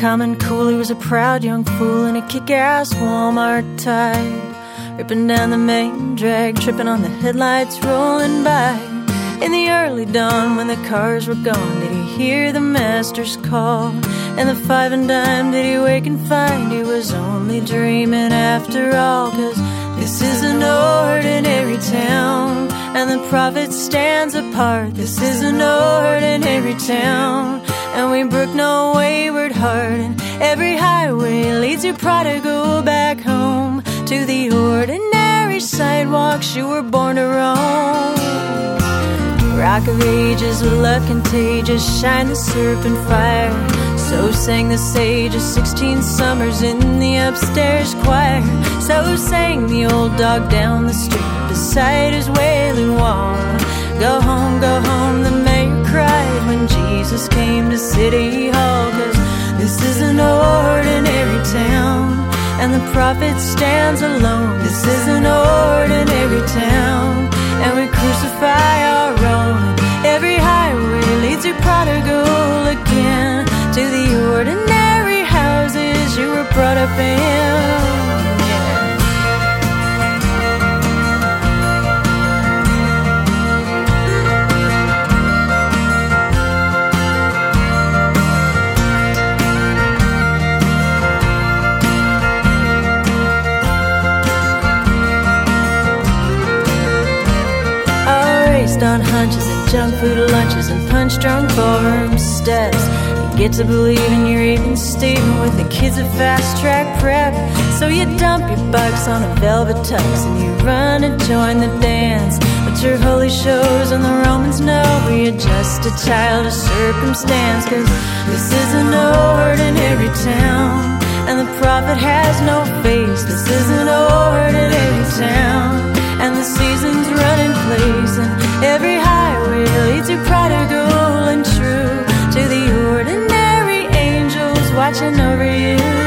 common cool. He was a proud young fool in a kick-ass Walmart tie, ripping down the main drag, tripping on the headlights, rolling by. In the early dawn when the cars were gone, did he hear the master's call? And the five and dime, did he wake and find he was only dreaming after all? 'Cause this is an ordinary town, and the prophet stands apart. This is an ordinary town, and we brook no wayward heart. And every highway leads your prodigal back home to the ordinary sidewalks you were born to roam. Rock of ages, love contagious, shine the serpent fire. So sang the sages, 16 summers in the upstairs choir. So sang the old dog down the street beside his wailing wall. Go home, the mayor cried when Jesus came to City Hall. 'Cause this is an ordinary town, and the prophet stands alone. This is an ordinary town, and we crucify our own. Every highway leads your prodigal again to the ordinary houses you were brought up in. On hunches and junk food lunches and punch-drunk ballroom steps, you get to believing you're even Steven with the kids at fast-track prep. So you dump your bucks on a velvet tux and you run and join the dance. But your holy shows and the Romans know you're just a child of circumstance. 'Cause this is an ordinary town, and the prophet has no face. This is an ordinary town, and the seasons run in place, and every highway leads you prodigal and true to the ordinary angels watching over you.